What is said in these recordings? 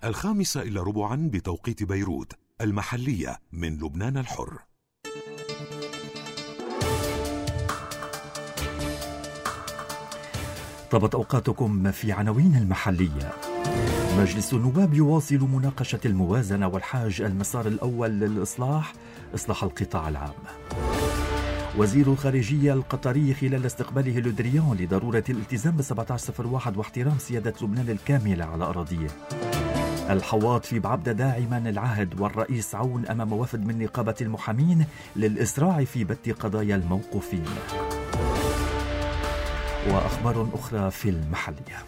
5:15 بتوقيت بيروت المحلية من لبنان الحر. طابت أوقاتكم في عناوين المحلية. مجلس النواب يواصل مناقشة الموازنة والحاج المسار الأول للإصلاح القطاع العام. وزير الخارجية القطري خلال استقباله لودريان لضرورة الالتزام ب1701 واحترام سيادة لبنان الكاملة على أراضيه. الحواط في بعبدة داعما العهد والرئيس عون أمام وفد من نقابة المحامين للإسراع في بت قضايا الموقوفين. وأخبار أخرى في المحلية.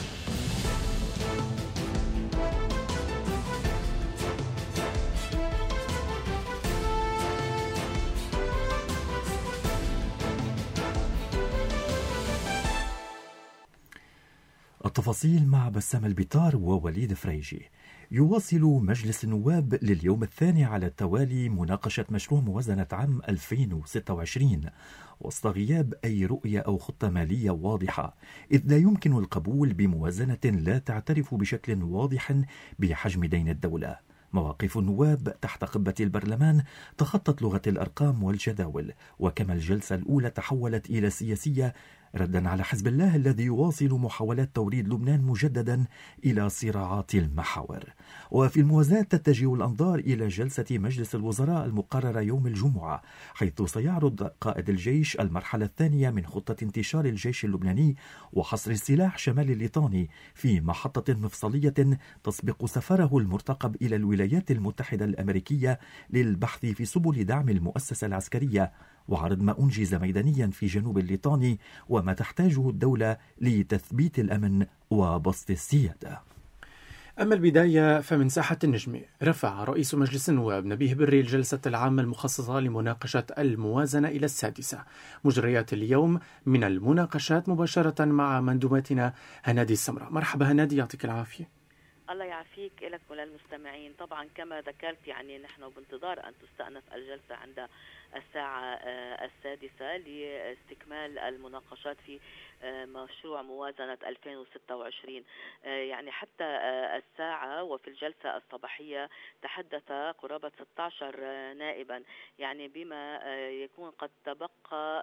التفاصيل مع بسام البطار ووليد فريجي. يواصل مجلس النواب لليوم الثاني على التوالي مناقشة مشروع موازنة عام 2026 وسط غياب أي رؤية أو خطة مالية واضحة، إذ لا يمكن القبول بموازنة لا تعترف بشكل واضح بحجم دين الدولة. مواقف النواب تحت قبة البرلمان تخطت لغة الأرقام والجداول، وكما الجلسة الأولى تحولت إلى سياسية ردا على حزب الله الذي يواصل محاولات توريد لبنان مجددا إلى صراعات المحاور. وفي الموازاة تتجه الأنظار إلى جلسة مجلس الوزراء المقررة يوم الجمعة، حيث سيعرض قائد الجيش المرحلة الثانية من خطة انتشار الجيش اللبناني وحصر السلاح شمال الليطاني في محطة مفصلية تسبق سفره المرتقب إلى الولايات المتحدة الأمريكية للبحث في سبل دعم المؤسسة العسكرية، وعرض ما أنجز ميدانيا في جنوب الليطاني وما تحتاجه الدولة لتثبيت الأمن وبسط السيادة. أما البداية فمن ساحة النجم، رفع رئيس مجلس النواب نبيه بري الجلسة العامة المخصصة لمناقشة الموازنة إلى السادسة. مجريات اليوم من المناقشات مباشرة مع مندوبتنا هنادي السمراء. مرحبا هنادي، يعطيك العافية. الله يعافيك لك وللمستمعين. طبعا كما ذكرت نحن بانتظار أن تستأنف الجلسة عند الساعة 6 لاستكمال المناقشات في مشروع موازنة 2026. حتى الساعة وفي الجلسة الصباحية تحدث قرابة 16 نائبا، بما يكون قد تبقى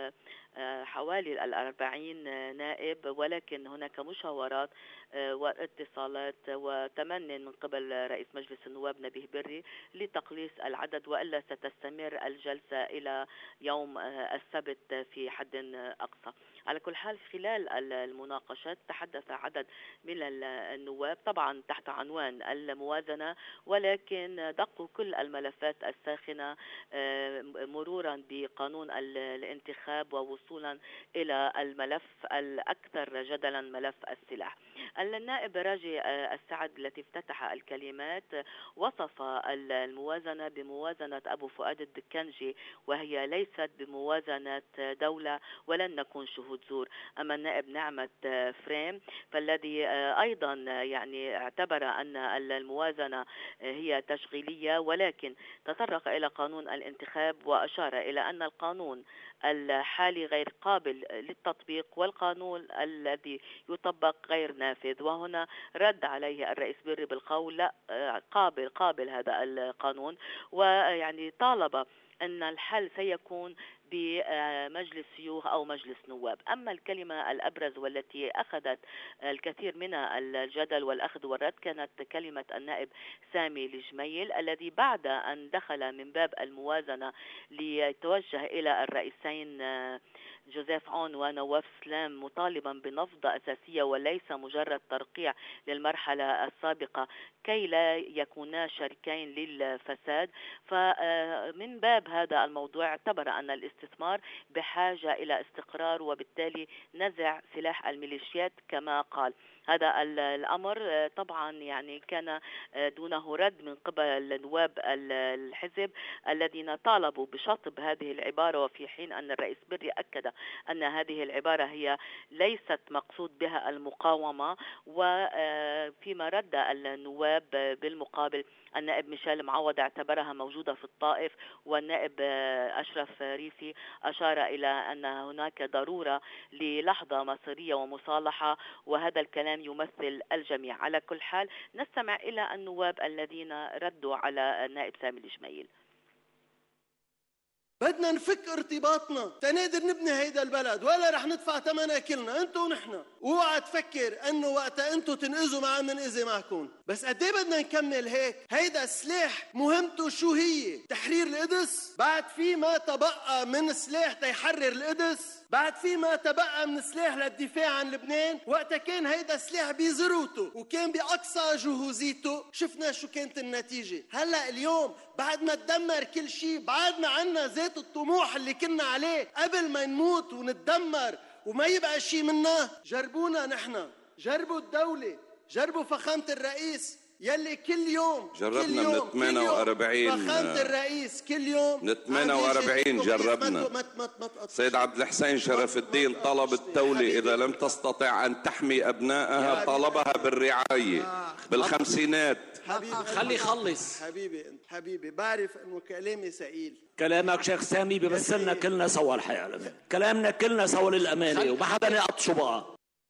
حوالي 40 نائب، ولكن هناك مشاورات واتصالات وتمني من قبل رئيس مجلس النواب نبيه بري لتقليص العدد، وإلا ستستمر الجلسة إلى يوم السبت في حد أقصى. على كل حال خلال المناقشات تحدث عدد من النواب طبعا تحت عنوان الموازنة، ولكن دقوا كل الملفات الساخنة مرورا بقانون الانتخاب ووصولا إلى الملف الأكثر جدلا ملف السلاح. النائب راجي السعد التي افتتح الكلمات وصف الموازنة بموازنة أبو فؤاد الدكنجي، وهي ليست بموازنة دولة ولن نكون شهود زور. أما النائب نعمة فريم فالذي أيضا اعتبر أن الموازنة هي تشغيلية، ولكن تطرق إلى قانون الانتخاب وأشار إلى أن القانون الحالي غير قابل للتطبيق والقانون الذي يطبق غير نافذ. وهنا رد عليه الرئيس بري بالقول لا، قابل هذا القانون، طالب أن الحل سيكون بمجلس شيوخ أو مجلس نواب. أما الكلمة الأبرز والتي أخذت الكثير من الجدل والأخذ والرد كانت كلمة النائب سامي الجميل، الذي بعد أن دخل من باب الموازنة ليتوجه إلى الرئيسين جوزيف عون ونواف سلام مطالبا بنفض أساسية وليس مجرد ترقيع للمرحلة السابقة كي لا يكونا شريكين للفساد. فمن باب هذا الموضوع اعتبر أن الاستثمار بحاجة إلى استقرار، وبالتالي نزع سلاح الميليشيات كما قال. هذا الأمر طبعا كان دونه رد من قبل نواب الحزب الذين طالبوا بشطب هذه العبارة، وفي حين أن الرئيس بري أكد أن هذه العبارة هي ليست مقصود بها المقاومة. وفيما رد النواب بالمقابل النائب ميشيل معوض اعتبرها موجودة في الطائف، والنائب أشرف ريفي أشار إلى أن هناك ضرورة للحظة مصيرية ومصالحة، وهذا الكلام يمثل الجميع. على كل حال نستمع إلى النواب الذين ردوا على النائب سامي الجميل. بدنا نفك ارتباطنا تنقدر نبني هيدا البلد، ولا رح ندفع ثمنها كلنا انتو ونحن. اوعى تفكر انه وقتا انتو تنقذوا معنا ننقذي معكم. بس قد ايه بدنا نكمل هيك؟ هيدا السلاح مهمته شو هي؟ تحرير القدس؟ بعد في ما تبقى من سلاح تيحرر القدس؟ بعد في ما تبقى من سلاح للدفاع عن لبنان؟ وقتا كان هيدا السلاح بذروته وكان بأقصى جهوزيته شفنا شو كانت النتيجة. هلأ اليوم بعد ما تدمر كل شيء بعدنا عنا ذات الطموح اللي كنا عليه قبل ما نموت ونتدمر وما يبقى شيء منا. جربونا نحن، جربوا الدولة، جربوا فخامة الرئيس يلي كل يوم جربنا من 48 فخامة الرئيس كل يوم من 48 جربنا. سيد عبد الحسين شرف الدين طلب الدولة إذا لم تستطع أن تحمي أبنائها طلبها بالرعاية بالخمسينات. خلي يخلص. حبيبي بعرف انه كلامي ثقيل. كلامك شيخ سامي بيمثلنا كلنا سوا الحقيقة، كلامنا كلنا سوا للأمانة وما حدا يقطشوا بقى.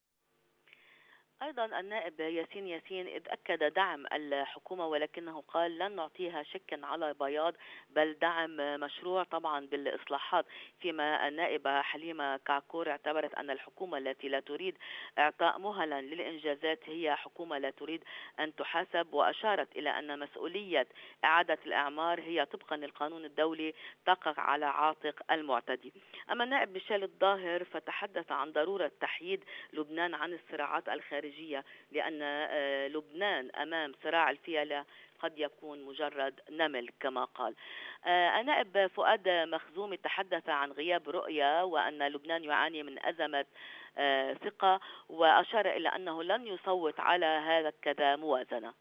أيضا النائب ياسين إذ أكد دعم الحكومة، ولكنه قال لن نعطيها شكا على بياض بل دعم مشروع طبعا بالإصلاحات. فيما النائبة حليمة كعكور اعتبرت أن الحكومة التي لا تريد إعطاء مهلا للإنجازات هي حكومة لا تريد أن تحاسب، وأشارت إلى أن مسؤولية إعادة الإعمار هي طبقا للقانون الدولي تقع على عاتق المعتدي. أما النائب ميشيل الظاهر فتحدث عن ضرورة تحييد لبنان عن الصراعات الخارجية، لأن لبنان أمام صراع الفيلة قد يكون مجرد نمل كما قال. النائب فؤاد مخزومي تحدث عن غياب رؤية وأن لبنان يعاني من أزمة ثقة، وأشار إلى أنه لن يصوت على هكذا موازنة.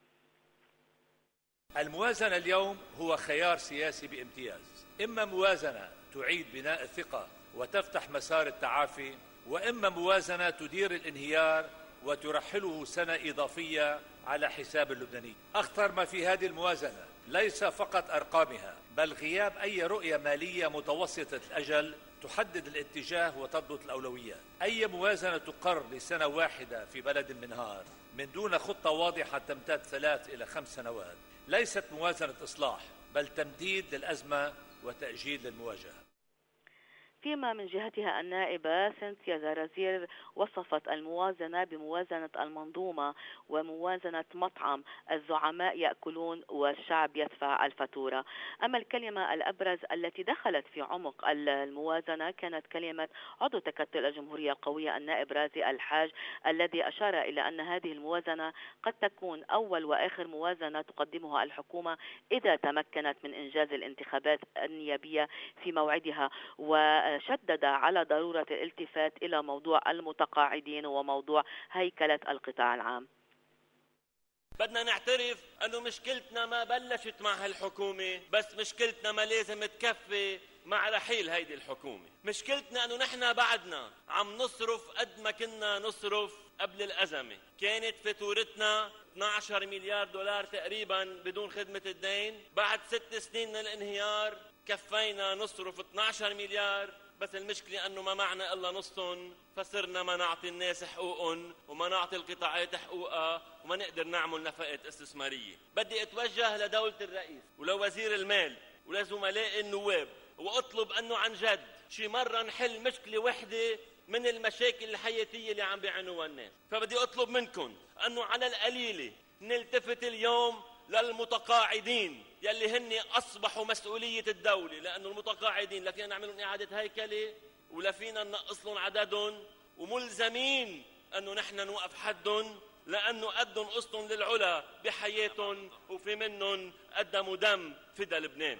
الموازنة اليوم هو خيار سياسي بامتياز، إما موازنة تعيد بناء الثقة وتفتح مسار التعافي، وإما موازنة تدير الانهيار وترحله سنة إضافية على حساب اللبناني. أخطر ما في هذه الموازنة ليس فقط أرقامها بل غياب أي رؤية مالية متوسطة الأجل تحدد الاتجاه وتضبط الأولويات. أي موازنة تقر لسنة واحدة في بلد منهار من دون خطة واضحة تمتد 3 إلى 5 سنوات ليست موازنة إصلاح بل تمديد للأزمة وتأجيل للمواجهة. فيما من جهتها النائبة سنتيا زرازير وصفت الموازنة بموازنة المنظومة وموازنة مطعم الزعماء يأكلون والشعب يدفع الفاتورة. أما الكلمة الأبرز التي دخلت في عمق الموازنة كانت كلمة عضو تكتل الجمهورية القوية النائب رازي الحاج، الذي أشار إلى أن هذه الموازنة قد تكون أول وآخر موازنة تقدمها الحكومة إذا تمكنت من إنجاز الانتخابات النيابية في موعدها، وشدد على ضرورة الالتفات إلى موضوع المتقاعدين وموضوع هيكلة القطاع العام. بدنا نعترف أنه مشكلتنا ما بلشت مع هالحكومة، بس مشكلتنا ما لازم تكفي مع رحيل هيدي الحكومة. مشكلتنا أنه نحن بعدنا عم نصرف قد ما كنا نصرف قبل الأزمة. كانت فاتورتنا 12 مليار دولار تقريبا بدون خدمة الدين. بعد 6 سنين من الانهيار كفينا نصرف 12 مليار، بس المشكلة أنه ما معنا إلا نصهم، فصرنا ما نعطي الناس حقوقهم وما نعطي القطاعات حقوقها وما نقدر نعمل نفقات استثمارية. بدي أتوجه لدولة الرئيس ولوزير المال ولزملاء النواب وأطلب أنه عن جد شي مرة نحل مشكلة وحدة من المشاكل الحياتية اللي عم بيعانوها الناس. فبدي أطلب منكم أنه على القليلة نلتفت اليوم للمتقاعدين يلي هن أصبحوا مسؤولية الدولة، لأنه المتقاعدين لا فينا نعمل لهم إعادة هيكلة ولا فينا ننقص لهم عددهم، وملزمين أنه نحن نوقف حدهم لأنه قدهم قصتهم للعلا بحياتهم وفي منهم قدموا دم فدا لبنان.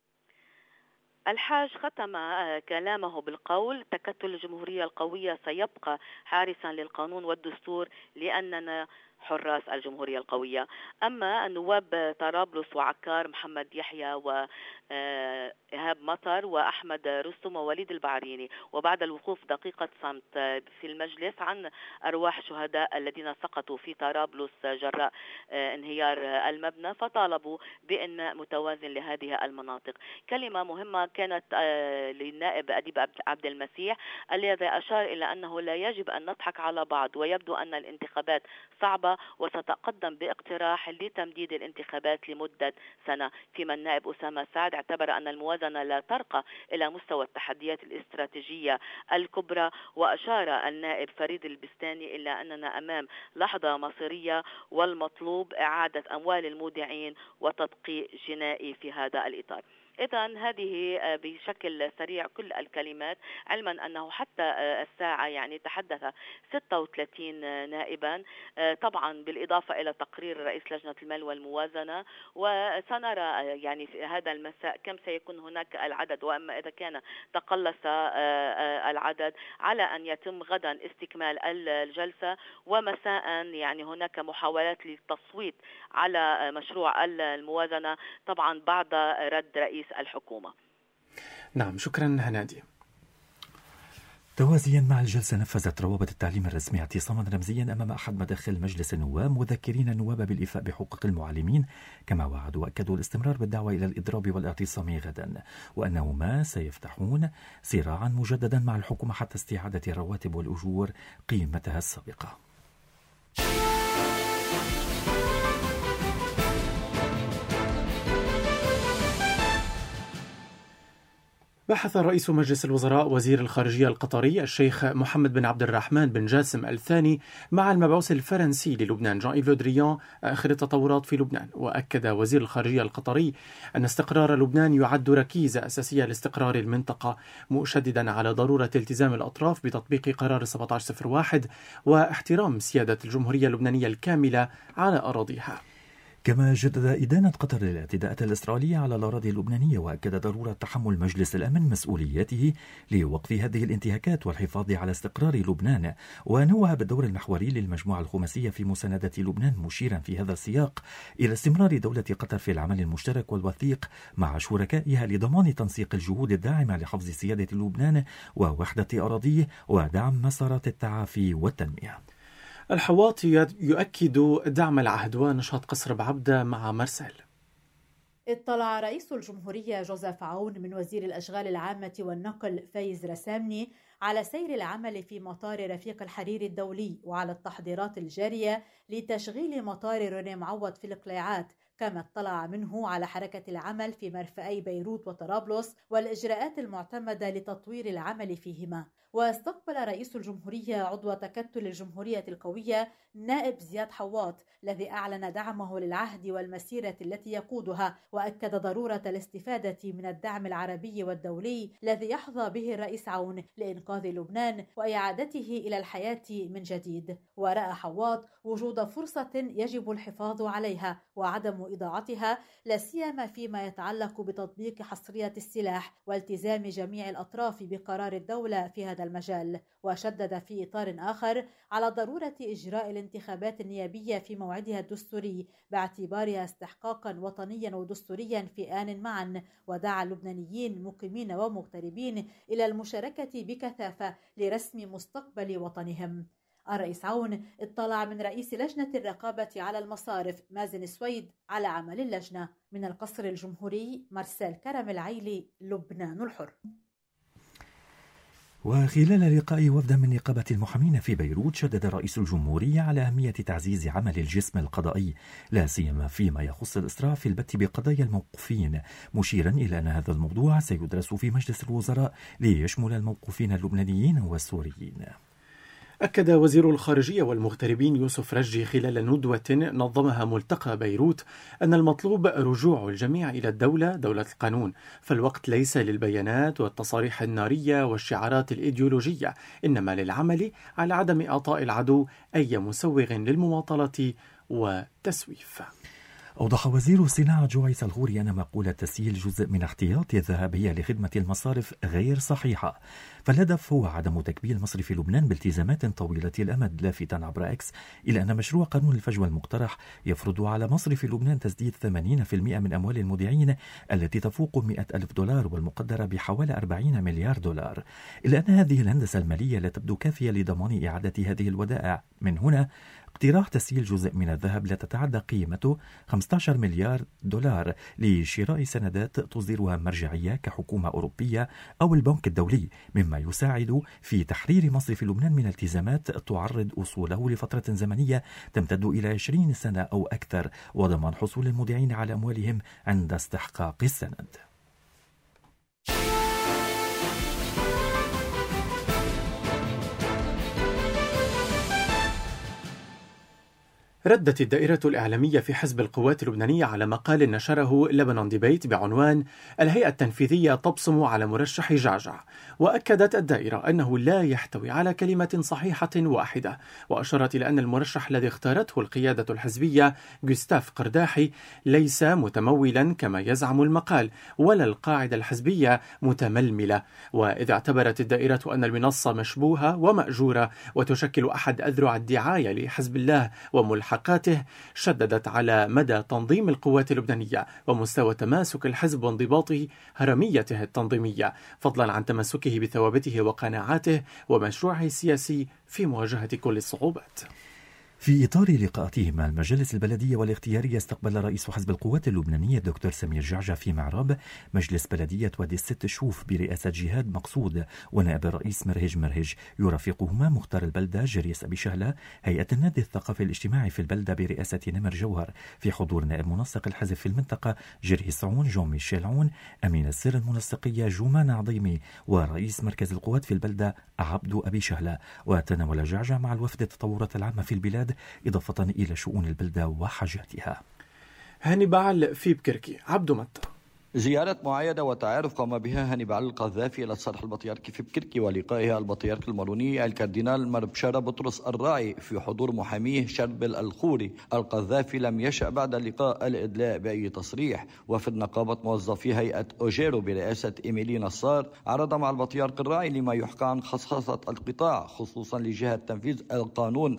الحاج ختم كلامه بالقول: تكتل الجمهورية القوية سيبقى حارسا للقانون والدستور لأننا حراس الجمهورية القوية. أما النواب طرابلس وعكار محمد يحيى وإيهاب مطر وأحمد رستم ووليد البعريني، وبعد الوقوف دقيقة صمت في المجلس عن أرواح شهداء الذين سقطوا في طرابلس جراء انهيار المبنى، فطالبوا بأن متوازن لهذه المناطق. كلمة مهمة كانت للنائب أديب عبد المسيح الذي أشار إلى أنه لا يجب أن نضحك على بعض، ويبدو أن الانتخابات صعبة وستقدم باقتراح لتمديد الانتخابات لمدة سنة. فيما النائب أسامة سعد اعتبر أن الموازنة لا ترقى إلى مستوى التحديات الاستراتيجية الكبرى، وأشار النائب فريد البستاني إلى أننا أمام لحظة مصيرية والمطلوب إعادة أموال المودعين وتدقيق جنائي في هذا الإطار. إذن هذه بشكل سريع كل الكلمات، علما أنه حتى الساعة يعني تحدث 36 نائبا، طبعا بالإضافة إلى تقرير رئيس لجنة المال والموازنة، وسنرى يعني في هذا المساء كم سيكون هناك العدد، وأما إذا كان تقلص العدد على أن يتم غدا استكمال الجلسة، ومساء يعني هناك محاولات للتصويت على مشروع الموازنة طبعا بعد رد رئيس الحكومة. نعم، شكرا هنادي. توازيا مع الجلسة، نفذت روابط التعليم الرسمي اعتصاما رمزيا أمام أحد مداخل مجلس النواب، مذكرين النواب بالإيفاء بحقوق المعلمين كما وعدوا، وأكدوا الاستمرار بالدعوة إلى الإضراب والاعتصام غدا، وأنهما سيفتحون صراعا مجددا مع الحكومة حتى استعادة الرواتب والأجور قيمتها السابقة. بحث رئيس مجلس الوزراء وزير الخارجية القطري الشيخ محمد بن عبد الرحمن بن جاسم الثاني مع المبعوث الفرنسي للبنان جان إيف لو دريان آخر التطورات في لبنان. وأكد وزير الخارجية القطري أن استقرار لبنان يعد ركيزة أساسية لاستقرار المنطقة، مشددا على ضرورة التزام الأطراف بتطبيق قرار 1701 واحترام سيادة الجمهورية اللبنانية الكاملة على أراضيها. كما جدد إدانة قطر للاعتداءات الإسرائيلية على الأراضي اللبنانية، وأكد ضرورة تحمل مجلس الأمن مسؤولياته لوقف هذه الانتهاكات والحفاظ على استقرار لبنان، ونوه بالدور المحوري للمجموعة الخماسية في مساندة لبنان، مشيرا في هذا السياق إلى استمرار دولة قطر في العمل المشترك والوثيق مع شركائها لضمان تنسيق الجهود الداعمة لحفظ سيادة لبنان ووحدة أراضيه ودعم مسارات التعافي والتنمية. الحواط يؤكد دعم العهد ونشاط قصر بعبدة مع مرسال. اطلع رئيس الجمهورية جوزيف عون من وزير الأشغال العامة والنقل فايز رسامني على سير العمل في مطار رفيق الحريري الدولي وعلى التحضيرات الجارية لتشغيل مطار روني معوض في القليعات، كما اطلع منه على حركة العمل في مرفأي بيروت وطرابلس والإجراءات المعتمدة لتطوير العمل فيهما. واستقبل رئيس الجمهورية عضو تكتل الجمهورية القوية نائب زياد حواط الذي أعلن دعمه للعهد والمسيرة التي يقودها، وأكد ضرورة الاستفادة من الدعم العربي والدولي الذي يحظى به الرئيس عون لإنقاذ لبنان وإعادته إلى الحياة من جديد. ورأى حواط وجود فرصة يجب الحفاظ عليها وعدم إضاعتها، لا سيما فيما يتعلق بتطبيق حصرية السلاح والتزام جميع الأطراف بقرار الدولة في هذا المجال. وشدد في إطار آخر على ضرورة إجراء الانتخابات النيابية في موعدها الدستوري باعتبارها استحقاقا وطنيا ودستوريا في آن معا، ودعا اللبنانيين مقيمين ومغتربين إلى المشاركة بكثافة لرسم مستقبل وطنهم. الرئيس عون اطلع من رئيس لجنة الرقابة على المصارف مازن سويد على عمل اللجنة. من القصر الجمهوري مرسال كرم العيلي، لبنان الحر. وخلال لقاء وفد من نقابة المحامين في بيروت، شدد رئيس الجمهورية على أهمية تعزيز عمل الجسم القضائي، لا سيما فيما يخص الإسراف في البت بقضايا الموقوفين، مشيرا إلى أن هذا الموضوع سيدرس في مجلس الوزراء ليشمل الموقوفين اللبنانيين والسوريين. أكد وزير الخارجية والمغتربين يوسف رجي خلال ندوة نظمها ملتقى بيروت أن المطلوب رجوع الجميع إلى الدولة، دولة القانون، فالوقت ليس للبيانات والتصاريح النارية والشعارات الإيديولوجية، إنما للعمل على عدم إعطاء العدو أي مسوغ للمماطلة وتسويف. أوضح وزير الصناعة جويس الغوري أن مقولة تسييل جزء من احتياطي الذهب هي لخدمة المصارف غير صحيحة، فالهدف هو عدم تكبيل مصرف لبنان بالتزامات طويلة الأمد، لافتا عبر إكس إلى أن مشروع قانون الفجوة المقترح يفرض على مصرف لبنان تسديد 80% من أموال المودعين التي تفوق $100,000 والمقدرة بحوالي 40 مليار دولار، إلا أن هذه الهندسة المالية لا تبدو كافية لضمان إعادة هذه الودائع. من هنا اقتراح تسييل جزء من الذهب لا تتعدى قيمته 15 مليار دولار لشراء سندات تصدرها مرجعية كحكومة أوروبية أو البنك الدولي، مما يساعد في تحرير مصرف لبنان من التزامات تعرض أصوله لفترة زمنية تمتد إلى 20 سنة أو أكثر، وضمان حصول المودعين على أموالهم عند استحقاق السند. ردت الدائرة الإعلامية في حزب القوات اللبنانية على مقال نشره لبنان ديبيت بعنوان الهيئة التنفيذية تبصم على مرشح جعجع، وأكدت الدائرة أنه لا يحتوي على كلمة صحيحة واحدة، وأشارت إلى أن المرشح الذي اختارته القيادة الحزبية جوستاف قرداحي ليس متمولا كما يزعم المقال، ولا القاعدة الحزبية متململة. وإذا اعتبرت الدائرة أن المنصة مشبوهة ومأجورة وتشكل أحد أذرع الدعاية لحزب الله وملحقاته، شددت على مدى تنظيم القوات اللبنانية ومستوى تماسك الحزب وانضباطه هرميته التنظيمية، فضلا عن تمسكه بثوابته وقناعاته ومشروعه السياسي في مواجهة كل الصعوبات. في إطار لقاءاته مع المجالس البلدية والاختيارية، استقبل رئيس حزب القوات اللبنانية الدكتور سمير جعجع في معرب مجلس بلدية وادي الست شوف برئاسة جهاد مقصود ونائب الرئيس مرهج يرافقهما مختار البلدة جريس أبي شهلة، هيئة النادي الثقافي الاجتماعي في البلدة برئاسة نمر جوهر، في حضور نائب منسق الحزب في المنطقة جريس عون جون ميشيل عون، أمين السر المنسقية جومان عظيمي، ورئيس مركز القوات في البلدة عبد أبي شهلة. وتناول جعجع مع الوفد التطورات العامة في البلاد إضافة إلى شؤون البلدة وحاجاتها. هانيبال في بكركي. عبد متى. زيارة معايدة وتعارف قام بها هانيبال القذافي إلى الصرح البطريركي في بكركي ولقائها البطريرك الماروني الكاردينال مربشارة بطرس الراعي في حضور محاميه شربل الخوري. القذافي لم يشأ بعد اللقاء الإدلاء بأي تصريح. وفد نقابة موظفي هيئة أوجيرو برئاسة إيميلي نصار عرض مع البطريرك الراعي لما يحكى عن خصخصة القطاع خصوصا لجهة تنفيذ القانون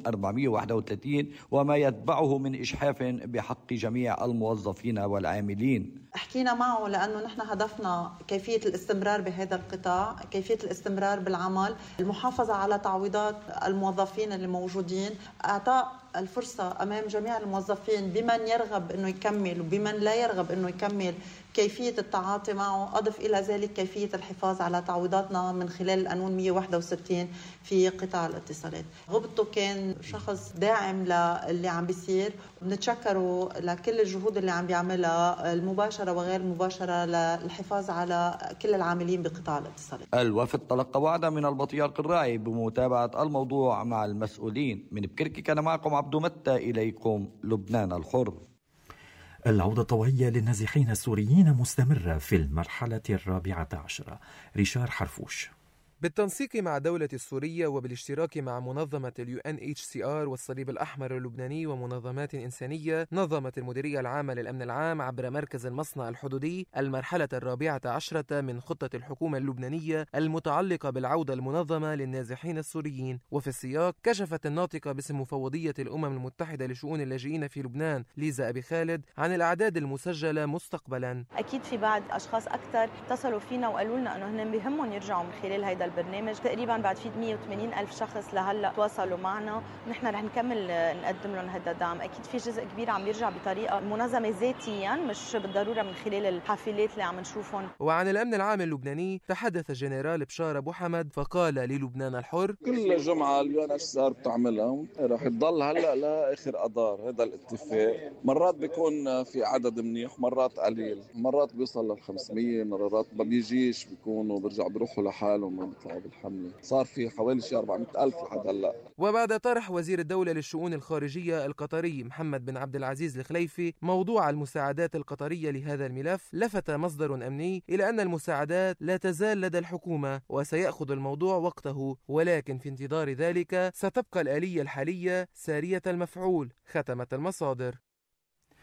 431 وما يتبعه من إجحاف بحق جميع الموظفين والعاملين. حكينا معه لأنه نحن هدفنا كيفية الاستمرار بهذا القطاع، كيفية الاستمرار بالعمل، المحافظة على تعويضات الموظفين اللي موجودين، إعطاء الفرصة أمام جميع الموظفين بمن يرغب أنه يكمل وبمن لا يرغب أنه يكمل، كيفية التعاطي معه. أضف إلى ذلك كيفية الحفاظ على تعويضاتنا من خلال القانون 161 في قطاع الاتصالات. غبطه كان شخص داعم للي عم بيصير، ونتشكره لكل الجهود اللي عم بيعملها المباشرة وغير المباشرة للحفاظ على كل العاملين بقطاع الاتصالات. الوفد تلقى وعدا من البطريرك الراعي بمتابعة الموضوع مع المسؤولين. من بكركي كان معكم عبد متى، إليكم لبنان الحر. العودة الطوعية للنازحين السوريين مستمرة في المرحلة 14. ريشار حرفوش. بالتنسيق مع دولة السورية وبالاشتراك مع منظمة UNHCR والصليب الأحمر اللبناني ومنظمات إنسانية، نظمت المديرية العامة للأمن العام عبر مركز المصنع الحدودي المرحلة 14 من خطة الحكومة اللبنانية المتعلقة بالعودة المنظمة للنازحين السوريين. وفي السياق كشفت الناطقة باسم مفوضية الأمم المتحدة لشؤون اللاجئين في لبنان ليزا أبي خالد عن الأعداد المسجلة مستقبلا. أكيد في بعض أشخاص أكثر اتصلوا فينا وقالوا لنا أنه هن بهمهم يرجعوا من خلال هيدا البرنامج. تقريبا بعد في 180 ألف شخص لهلا تواصلوا معنا، نحن رح نكمل نقدم لهم هذا الدعم. أكيد في جزء كبير عم يرجع بطريقة منظمة ذاتيا، مش بالضرورة من خلال الحافلات اللي عم نشوفهم. وعن الأمن العام اللبناني تحدث الجنرال بشار أبو حمد فقال للبنان الحر: كل جمعة UNHCR بتعملها رح تضل هلا لآخر أدار هذا الاتفاق. مرات بيكون في عدد منيح، مرات قليل، مرات بيوصل لل500، مرات ما بيجيش، بيكونوا برجع بيروحوا لحالهم ما بيطلعوا بالحملة. صار في حوالي 400,000 لحد هلا. وبعد طرح وزير الدولة للشؤون الخارجية القطري محمد بن عبد العزيز الخليفي موضوع المساعدات القطرية لهذا الملف، لفت مصدر أمني إلى أن المساعدات لا تزال لدى الحكومة وسيأخذ الموضوع وقته، ولكن في انتظار ذلك ستبقى الآلية الحالية سارية المفعول، ختمت المصادر.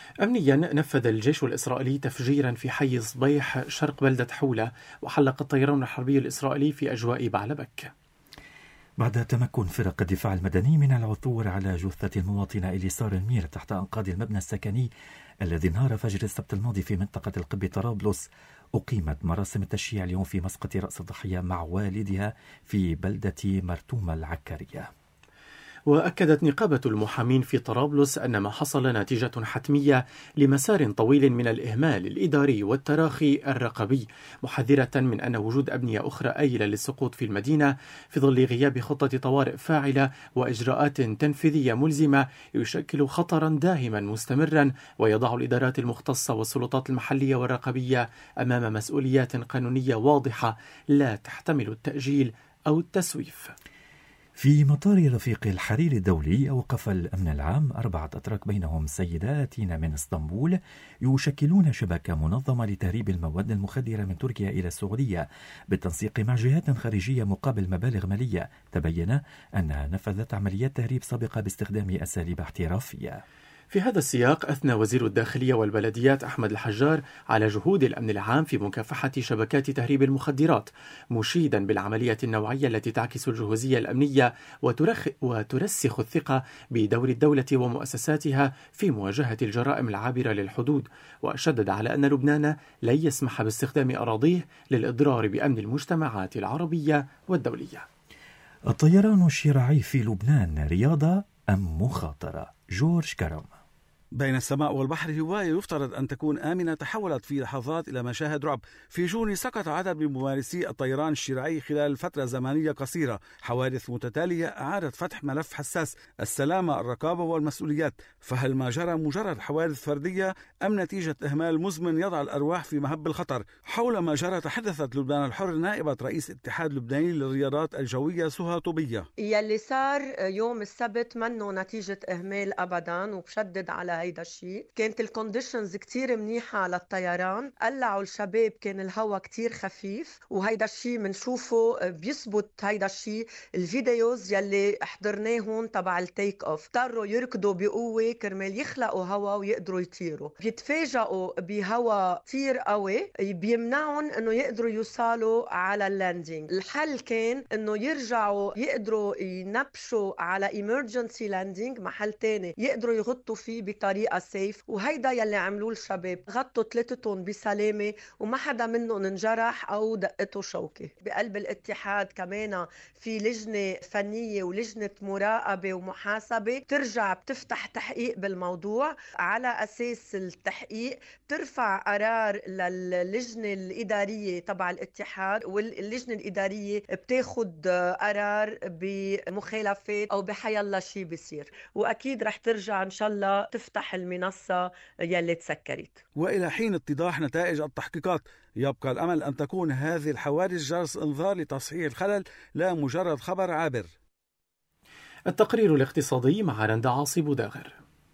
أمنيا نفذ الجيش الإسرائيلي تفجيرا في حي صبيح شرق بلدة حولة، وحلق الطيران الحربي الإسرائيلي في أجواء بعلبك. بعد تمكن فرق الدفاع المدني من العثور على جثة المواطنة إليسار المير تحت أنقاض المبنى السكني الذي انهار فجر السبت الماضي في منطقة القب طرابلس، أقيمت مراسم التشييع اليوم في مسقط رأس الضحية مع والدها في بلدة مرتومة العكارية. وأكدت نقابة المحامين في طرابلس أن ما حصل نتيجة حتمية لمسار طويل من الإهمال الإداري والتراخي الرقابي، محذرة من أن وجود أبنية أخرى آيلة للسقوط في المدينة في ظل غياب خطة طوارئ فاعلة وإجراءات تنفيذية ملزمة يشكل خطرا داهما مستمرا، ويضع الإدارات المختصة والسلطات المحلية والرقابية أمام مسؤوليات قانونية واضحة لا تحتمل التأجيل أو التسويف. في مطار رفيق الحرير الدولي أوقف الأمن العام 4 أتراك بينهم سيدات من اسطنبول يشكلون شبكة منظمة لتهريب المواد المخدرة من تركيا إلى السعودية بالتنسيق مع جهات خارجية مقابل مبالغ مالية. تبين أنها نفذت عمليات تهريب سابقة باستخدام أساليب احترافية. في هذا السياق أثنى وزير الداخلية والبلديات أحمد الحجار على جهود الأمن العام في مكافحة شبكات تهريب المخدرات، مشيدا بالعملية النوعية التي تعكس الجهوزية الأمنية وترسخ الثقة بدور الدولة ومؤسساتها في مواجهة الجرائم العابرة للحدود، وشدد على أن لبنان لن يسمح باستخدام أراضيه للإضرار بأمن المجتمعات العربية والدولية. الطيران الشراعي في لبنان رياضة أم مخاطرة؟ جورج كرم. بين السماء والبحر هواية يفترض أن تكون آمنة تحولت في لحظات إلى مشاهد رعب. في جوني سقط عدد من ممارسي الطيران الشراعي خلال فترة زمنية قصيرة. حوادث متتالية أعادت فتح ملف حساس: السلامة، الرقابة والمسؤوليات. فهل ما جرى مجرد حوادث فردية أم نتيجة إهمال مزمن يضع الأرواح في مهب الخطر؟ حول ما جرى تحدثت لبنان الحر نائبة رئيس الاتحاد اللبناني للرياضات الجوية سهى طوبية. يلي صار يوم السبت منه نتيجة إهمال أبدا، وبشدد على هيدا الشيء. كانت الكونديشنز كتير منيحة للطيران، قلعوا الشباب، كان الهواء كتير خفيف، وهيدا الشيء منشوفه بيثبت هيدا الشيء الفيديوز يلي حضرناهم تبع التيك اوف. اضطروا يركضوا بقوة كرمال يخلقوا هواء ويقدروا يطيروا. بيتفاجئوا بهواء كتير قوي بيمنعهم انه يقدروا يوصلوا على اللاندينج. الحل كان انه يرجعوا يقدروا ينبشوا على emergency landing، محل تاني يقدروا يغطوا فيه بطريقة سيف، وهيدا يلي عملوه الشباب. غطوا ثلاثتهم بسلامة وما حدا منهم انجرح أو دقته شوكة. بقلب الاتحاد كمان في لجنة فنية ولجنة مراقبة ومحاسبة، ترجع بتفتح تحقيق بالموضوع. على أساس التحقيق ترفع قرار للجنة الإدارية تبع الاتحاد، واللجنة الإدارية بتاخد قرار بمخالفات أو بحيالله شيء بيصير، وأكيد رح ترجع إن شاء الله تفتح المنصة يلي تسكرت. وإلى حين اتضاح نتائج التحقيقات يبقى الأمل أن تكون هذه الحوادث جرس إنذار لتصحيح الخلل، لا مجرد خبر عابر. التقرير الاقتصادي مع رندا عاصي بوداغر.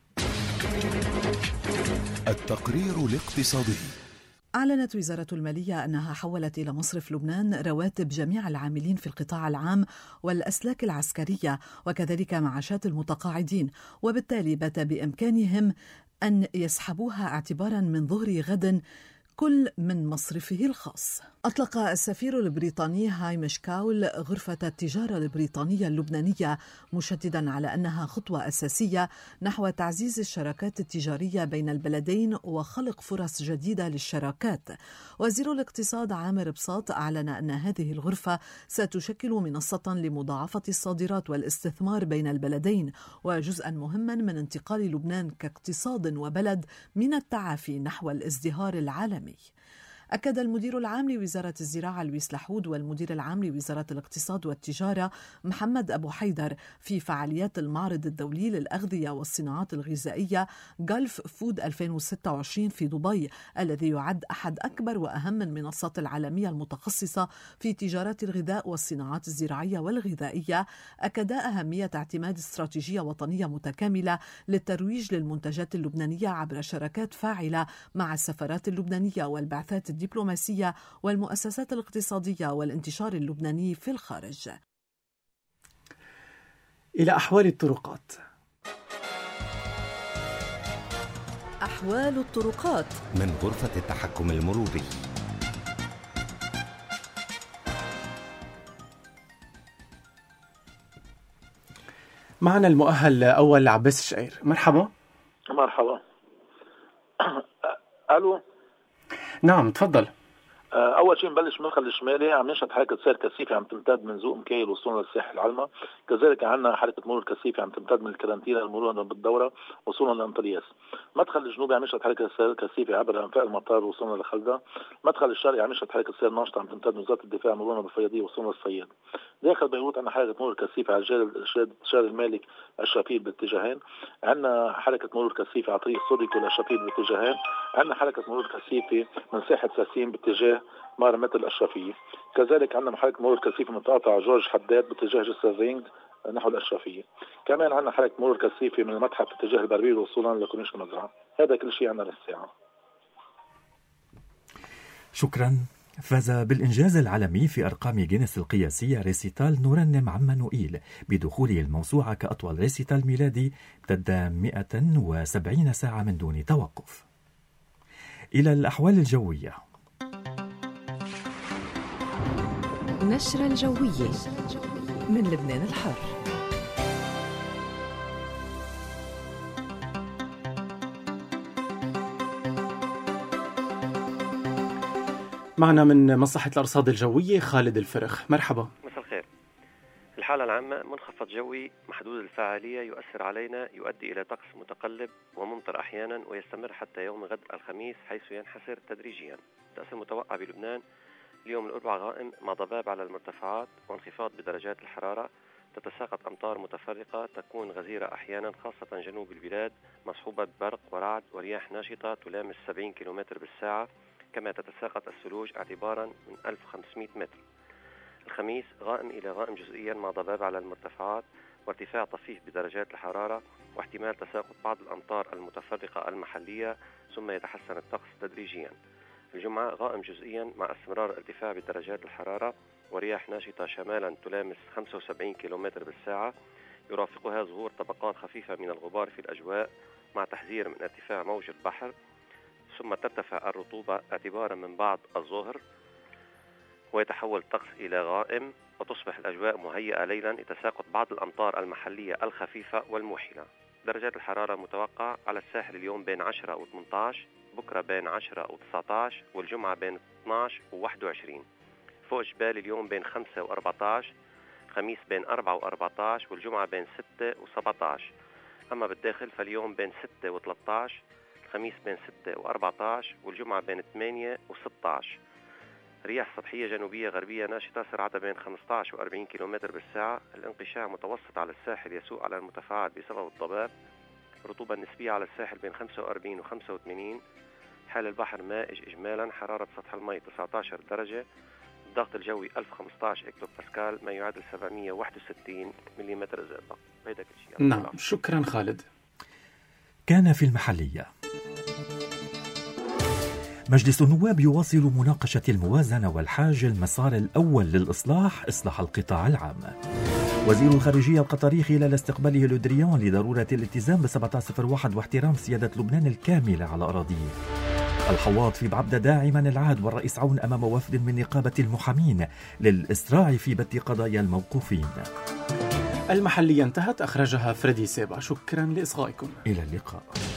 التقرير الاقتصادي. أعلنت وزارة المالية أنها حولت إلى مصرف لبنان رواتب جميع العاملين في القطاع العام والأسلاك العسكرية وكذلك معاشات المتقاعدين، وبالتالي بات بإمكانهم أن يسحبوها اعتبارا من ظهر غد كل من مصرفه الخاص. أطلق السفير البريطاني هايمش كاول غرفة التجارة البريطانية اللبنانية، مشددا على أنها خطوة أساسية نحو تعزيز الشراكات التجارية بين البلدين وخلق فرص جديدة للشراكات. وزير الاقتصاد عامر بساط أعلن أن هذه الغرفة ستشكل منصة لمضاعفة الصادرات والاستثمار بين البلدين، وجزءا مهما من انتقال لبنان كاقتصاد وبلد من التعافي نحو الازدهار العالمي. أكد المدير العام لوزارة الزراعة لويس لحود والمدير العام لوزارة الاقتصاد والتجارة محمد أبو حيدر في فعاليات المعرض الدولي للأغذية والصناعات الغذائية غلف فود 2026 في دبي، الذي يعد أحد أكبر وأهم المنصات العالمية المتخصصة في تجارة الغذاء والصناعات الزراعية والغذائية. أكدا أهمية اعتماد استراتيجية وطنية متكاملة للترويج للمنتجات اللبنانية عبر شراكات فاعلة مع السفارات اللبنانية والبعثات الدبلوماسية والمؤسسات الاقتصادية والانتشار اللبناني في الخارج. إلى أحوال الطرقات. أحوال الطرقات من غرفة التحكم المروري. معنا المؤهل الأول عباس الشقير. مرحبا. مرحبا. ألو. نعم تفضل. أول شيء نبلش من المدخل الشمالي، عم نشهد حركة سير كثيفة عم تمتد من سوق مكايل وصولا للساحل العلمة، كذلك عندنا حركة مرور كثيفة عم تمتد من الكرنتينا المرور بالدورة وصولا لأنطلياس. المدخل الجنوبي عم نشهد حركة سير كثيفة عبر أنفاق المطار وصولا لخلدة. المدخل الشرقي عم نشهد حركة سير ناشطة عم تمتد من وزارة الدفاع مرورا بالفياضية وصولا للصياد. داخل بيروت عندنا حركة مرور كثيفة على شارع المالك الشفيل باتجاهين، عندنا حركة مرور كثيفة على طريق سوريكو للشفيل باتجاهين، عندنا حركة مرور كثيفة من ساحة ساسين باتجاه مار مثل الأشرفية، كذلك عندنا حركة مرور كثيفة من مقاطعة جورج حداد باتجاه جسر نحو الأشرفية. كمان عندنا حركة مرور كثيفة من المتحف باتجاه البربير وصولا لكورنيش المزرعة. هذا كل شيء عندنا للساعة. شكرا. فاز بالإنجاز العالمي في أرقام جينيس القياسية ريسيتال نورنم عمانوئيل بدخوله الموسوعة كأطول ريسيتال ميلادي امتد 170 ساعة من دون توقف. إلى الأحوال الجوية. نشرة الجوية من لبنان الحر. معنا من مصلحة الأرصاد الجوية خالد الفرخ. مرحبا. مساء الخير. الحالة العامة منخفض جوي محدود الفاعلية يؤثر علينا، يؤدي إلى طقس متقلب وممطر أحيانا ويستمر حتى يوم غد الخميس حيث ينحسر تدريجيا. تأثير متوقع بلبنان اليوم الأربعاء غائم مع ضباب على المرتفعات وانخفاض بدرجات الحرارة. تتساقط أمطار متفرقة تكون غزيرة أحيانا خاصة جنوب البلاد مصحوبة ببرق ورعد ورياح ناشطة تلامس 70 كم بالساعة، كما تتساقط الثلوج اعتبارا من 1500 متر. الخميس غائم إلى غائم جزئيا مع ضباب على المرتفعات وارتفاع طفيف بدرجات الحرارة واحتمال تساقط بعض الأمطار المتفرقة المحلية ثم يتحسن الطقس تدريجيا. الجمعة غائم جزئيا مع استمرار ارتفاع بدرجات الحرارة ورياح ناشطة شمالا تلامس 75 كم بالساعة، يرافقها ظهور طبقات خفيفة من الغبار في الأجواء مع تحذير من ارتفاع موج البحر، ثم ترتفع الرطوبة اعتبارا من بعد الظهر ويتحول الطقس إلى غائم وتصبح الأجواء مهيئة ليلا لتساقط بعض الأمطار المحلية الخفيفة والموحلة. درجات الحرارة المتوقع على الساحل اليوم بين 10 و18، بكرة بين 10 و19، والجمعة بين 12 و21. فوق جبال اليوم بين 5 و14، خميس بين 4 و14، والجمعة بين 6 و17. أما بالداخل فاليوم بين 6 و13، الخميس بين 6 و14، والجمعة بين 8 و16. رياح سطحية جنوبية غربية ناشطة سرعتها بين 15 و40 كم بالساعة. الانقشاع متوسط على الساحل يسوء على المرتفعات بسبب الضباب. الرطوبة النسبية على الساحل بين 45 و85. حال البحر مائج إجمالا. حرارة سطح الماء 19 درجة. الضغط الجوي 1015 هكتو باسكال ما يعادل 761 ملم زئبق. هيدا كل شيء. نعم شكرا خالد. كان في المحلية. مجلس النواب يواصل مناقشة الموازنة والحاج المسار الأول للإصلاح إصلاح القطاع العام. وزير الخارجية القطري خلال استقباله لودريان لضرورة الالتزام ب 1701 واحترام سيادة لبنان الكاملة على أراضيه. الحواط في بعبدة داعما العهد والرئيس عون أمام وفد من نقابة المحامين للإسراع في بت قضايا الموقوفين. المحلية انتهت، أخرجها فريدي سيبا. شكرا لإصغائكم. إلى اللقاء.